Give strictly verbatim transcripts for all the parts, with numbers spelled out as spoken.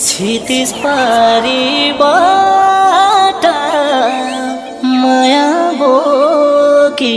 क्षितिज पारीबाट माया बोकी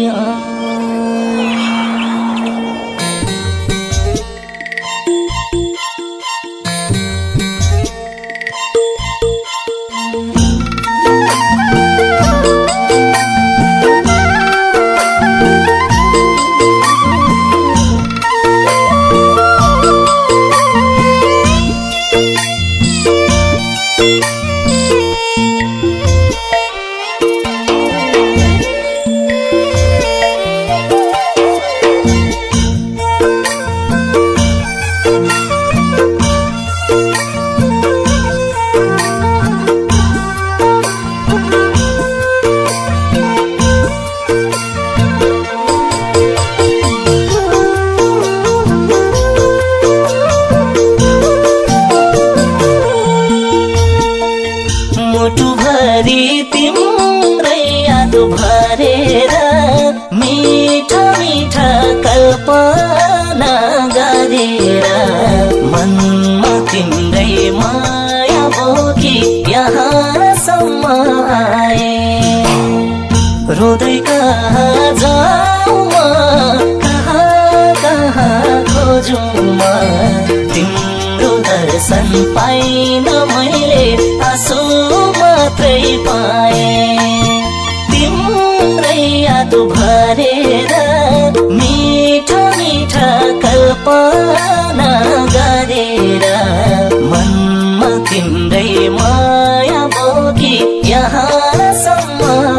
रोदै कहाँ जाऊँ म कहाँ कहाँ खोजूँ म तिम्रो दर्शन पाइन मैले आँसु मात्रै पाएँ तिम्रै याद भरेर मिठा मिठा कल्पना गरेर मनमा तिम्रै माया बोकी यहाँसम्म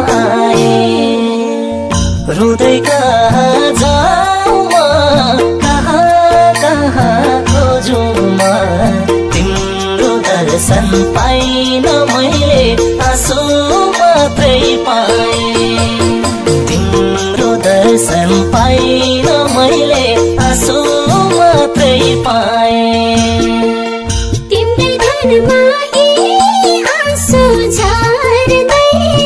रोदै कहाँ जाऊँ म कहाँ कहाँ खोजूँ म तिम्रो दर्शन पाइन मैले आँसु मात्रै पाएँ तिम्रो दर्शन पाइन मैले आँसु मात्रै पाएँ तिम्रै धनमा आँसु झार्दै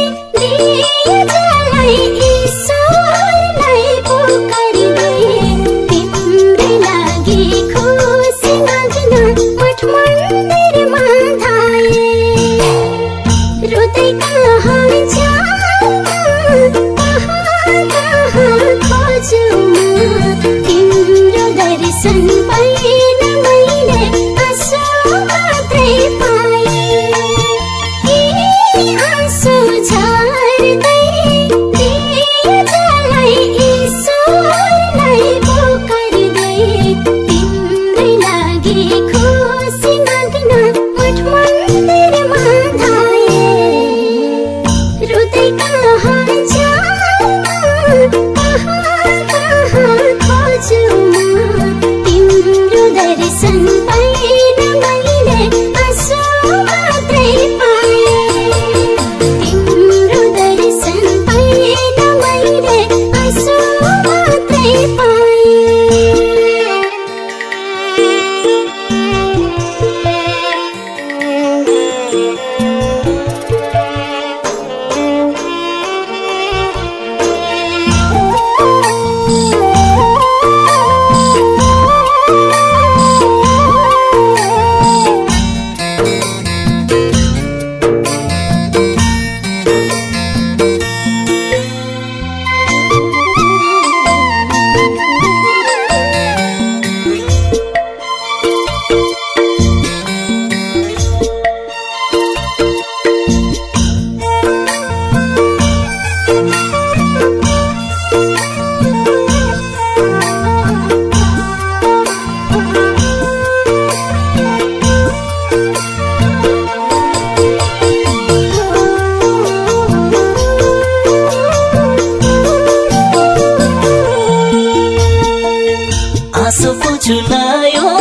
चुनायो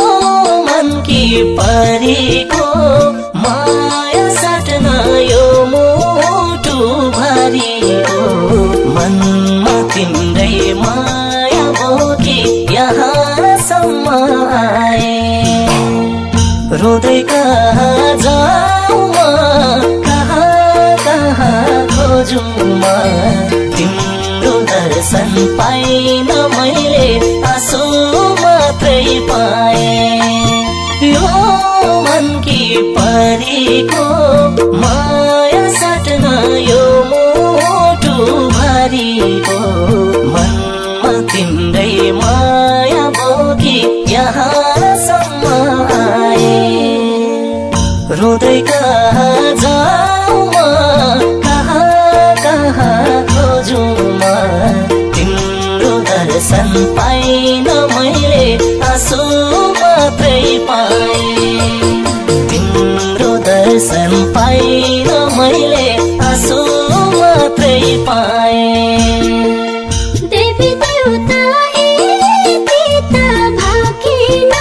मन की परेको माया साट्न यो मुटु भरिको मनमा तिम्रै माया बोकी यहाँसम्म आए रोदै कहाँ जाऊँ म कहाँ कहाँ खोजूँ म तिम्रो दर्शन पाइन मैले आँसु मात्रै पाएँ यो मन की रोँदै कहाँ जाऊँ म कहाँ कहाँ खोजौँ म तिम्रो दर्शन पाइन मैले आँसु मात्रै पाएँ तिम्रो दर्शन पाइन मैले आँसु मात्रै पाएँ देवी देवता यति त भाकिन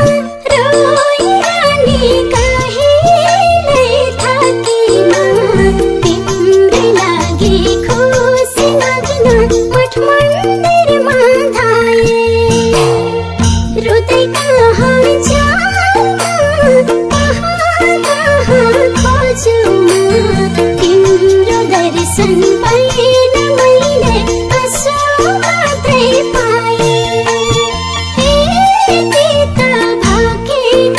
रोइरहने कहिल्यै थाकिन तिम्रै लागि खुसी लाग्न मठ मन्दिरमा धाए रोँदै कहाँ जाऊँ कहाँ कहाँ खोजौँ म तिम्रो दर्शन पाइन मैले आँसु मात्रै पाएँ यति त भाकिन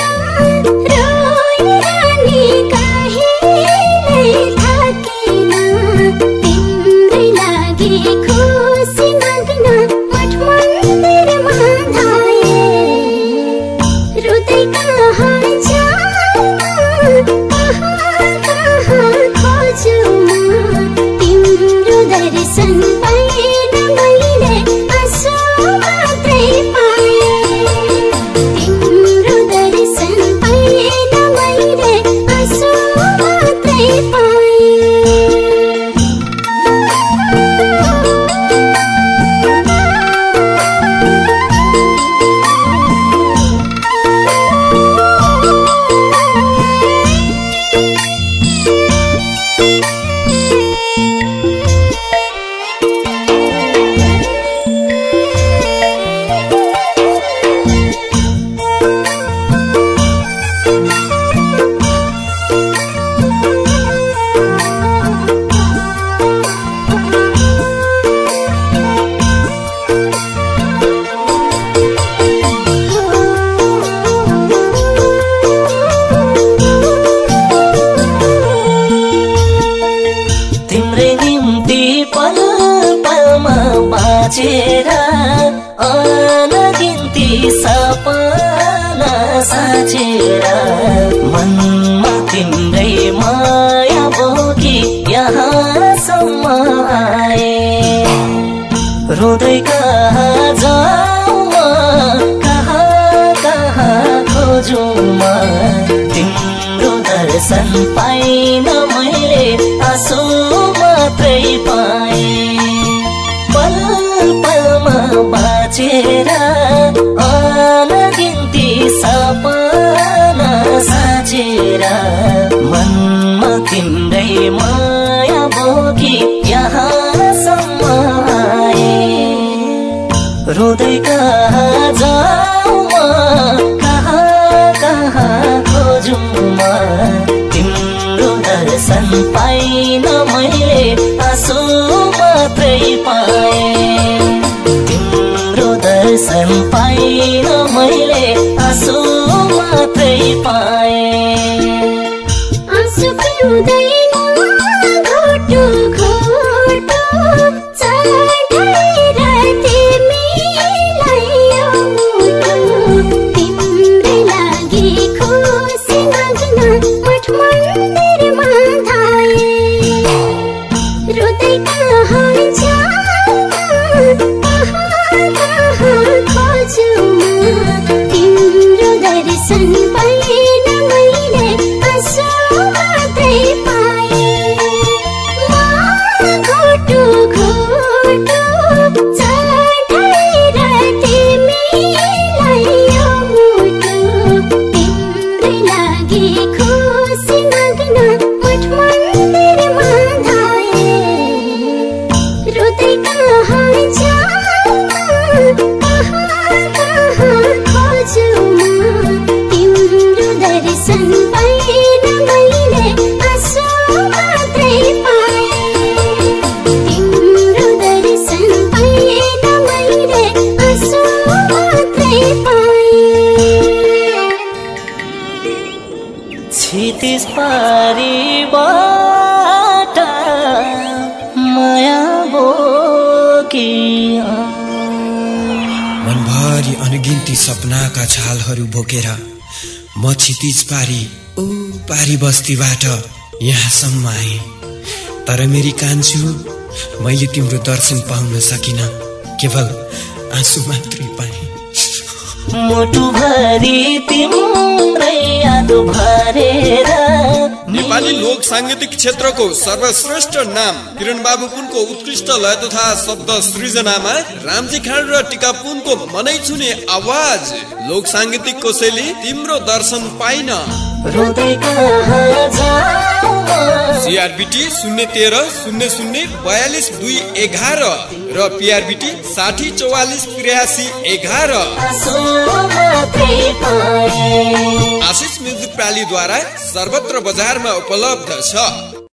रोइरहने कहिल्यै थाकिन तिम्रै लागि खुसी लाग्न मठ मन्दिरमा धाए रोँदै कहाँ जाऊँ कहाँ कहाँ खोजौँ म तिम्रो दर्शन पाइन मैले आँसु मात्रै पाएँ तिम्रो दर्शन पाइन मैले आँसु मात्रै पाएँ तिम्रै निम्ति पल पलमा बाँचेर अनगिन्ती सपना साँचेर मनमा तिम्रै माया बोकी यहाँसम्म आए रोँदै कहाँ जाऊँ म कहाँ कहाँ खोजौँ म तिम्रो दर्शन पाइन मैले आँसु मात्रै पाएँ पल पलमा बाँचेर अनगिन्ती सपना साँचेर मनमा तिम्रै माया बोकी यहाँसम्म आए रोँदै कहाँ जाऊँ म कहाँ कहाँ खोजौँ म तिम्रो दर्शन पाइन मैले आँसु मात्रै पाएँ तिम्रो दर्शन पाइन मैले आँसु मात्रै पाएँ आँसु पिउँदैन घोटो घोटो चढाएर तिमीलाई यो मुटु तिम्रै लागि खुसी लाग्न मठ मन्दिरमा धाए रोँदै कहाँ जाऊँ कहाँ कहाँ खोजौँ म तिम्रो दर्शन पाइन मैले आँसु मात्रै पाएँ घोटो घोटो चढाएर तिमीलाई यो मुटु तिम्रै लागि खुसी लाग्न मठ मन्दिरमा धाए रोँदै कहाँ जाऊँ कहाँ कहाँ खोजौँ म तिम्रो दर्शन पाइन मैले आँसु मात्रै पाएँ तिम्रो दर्शन पाइन मैले आँसु मात्रै पाएँ क्षितिज पारीबाट माया बोकी मनभरि अनगिन्ती सपनाका छालहरू बोकेर म क्षितिज पारी ओ पारी बस्तीबाट यहाँसम्म आए, तर मेरी कान्छी मैले तिम्रो दर्शन पाउन सकिन, केवल आँसु मात्रै पाएँ। मुटुभरि तिम्रै याद भरेर नेपाली लोक सांगीतिक क्षेत्रको सर्वश्रेष्ठ नाम किरण बाबु पुनको उत्कृष्ट लय तथा शब्द सृजनामा रामजी खाँड र टिका पुनको मनै छुने आवाज, लोक सांगीतिक को शैली तिम्रो दर्शन पाइन। सीआरबीटी शून्य तेह्र शून्य शून्य बयालिस दुई एघार र पीआरबीटी साठी चौवालिस त्रियासी एघार। आशिष म्युजिक प्रालीद्वारा सर्वत्र बजारमा उपलब्ध छ।